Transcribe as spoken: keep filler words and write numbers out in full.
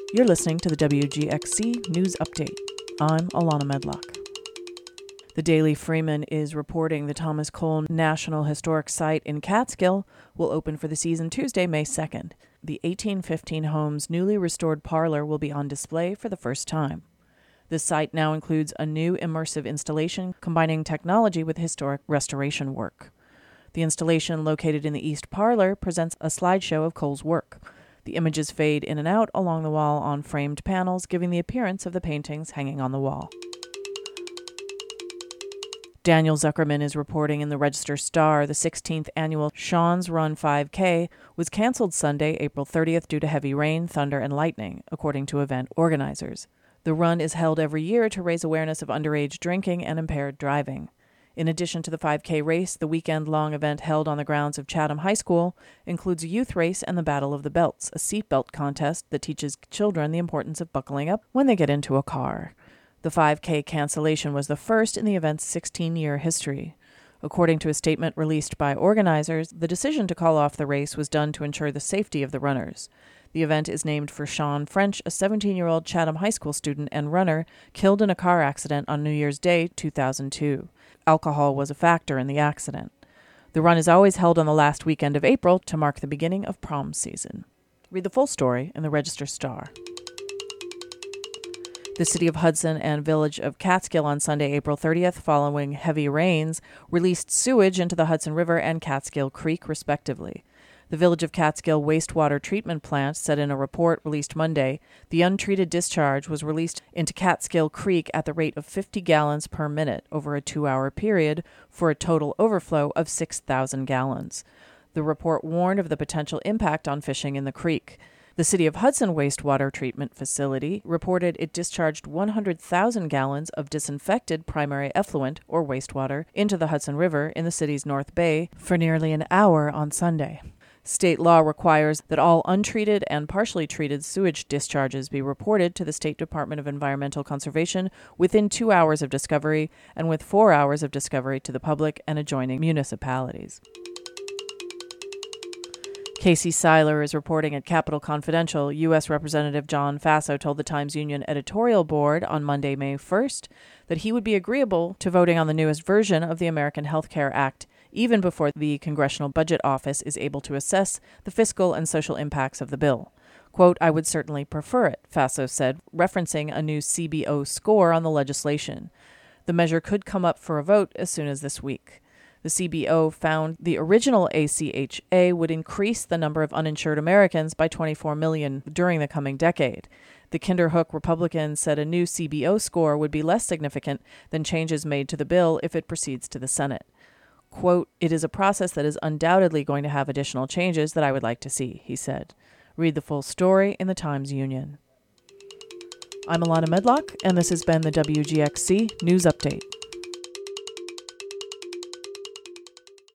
You're listening to the W G X C News Update. I'm Alana Medlock. The Daily Freeman is reporting the Thomas Cole National Historic Site in Catskill will open for the season Tuesday, May second. The eighteen fifteen home's newly restored parlor will be on display for the first time. The site now includes a new immersive installation combining technology with historic restoration work. The installation, located in the East Parlor, presents a slideshow of Cole's work. The images fade in and out along the wall on framed panels, giving the appearance of the paintings hanging on the wall. Daniel Zuckerman is reporting in the Register-Star the sixteenth annual Sean's Run five K was canceled Sunday, April thirtieth due to heavy rain, thunder, and lightning, according to event organizers. The run is held every year to raise awareness of underage drinking and impaired driving. In addition to the five K race, the weekend-long event held on the grounds of Chatham High School includes a youth race and the Battle of the Belts, a seatbelt contest that teaches children the importance of buckling up when they get into a car. The five K cancellation was the first in the event's sixteen-year history. According to a statement released by organizers, the decision to call off the race was done to ensure the safety of the runners. The event is named for Sean French, a seventeen-year-old Chatham High School student and runner killed in a car accident on New Year's Day, two thousand two. Alcohol was a factor in the accident. The run is always held on the last weekend of April to mark the beginning of prom season. Read the full story in the Register-Star. The City of Hudson and Village of Catskill on Sunday, April thirtieth, following heavy rains, released sewage into the Hudson River and Catskill Creek, respectively. The Village of Catskill wastewater treatment plant said in a report released Monday, the untreated discharge was released into Catskill Creek at the rate of fifty gallons per minute over a two-hour period for a total overflow of six thousand gallons. The report warned of the potential impact on fishing in the creek. The City of Hudson wastewater treatment facility reported it discharged one hundred thousand gallons of disinfected primary effluent, or wastewater, into the Hudson River in the city's North Bay for nearly an hour on Sunday. State law requires that all untreated and partially treated sewage discharges be reported to the State Department of Environmental Conservation within two hours of discovery and with four hours of discovery to the public and adjoining municipalities. Casey Seiler is reporting at Capitol Confidential. U S Representative John Faso told the Times-Union editorial board on Monday, May first, that he would be agreeable to voting on the newest version of the American Health Care Act, even before the Congressional Budget Office is able to assess the fiscal and social impacts of the bill. Quote, I would certainly prefer it, Faso said, referencing a new C B O score on the legislation. The measure could come up for a vote as soon as this week. The C B O found the original A C H A would increase the number of uninsured Americans by twenty-four million during the coming decade. The Kinderhook Republicans said a new C B O score would be less significant than changes made to the bill if it proceeds to the Senate. Quote, it is a process that is undoubtedly going to have additional changes that I would like to see, he said. Read the full story in the Times-Union. I'm Alana Medlock, and this has been the W G X C News Update.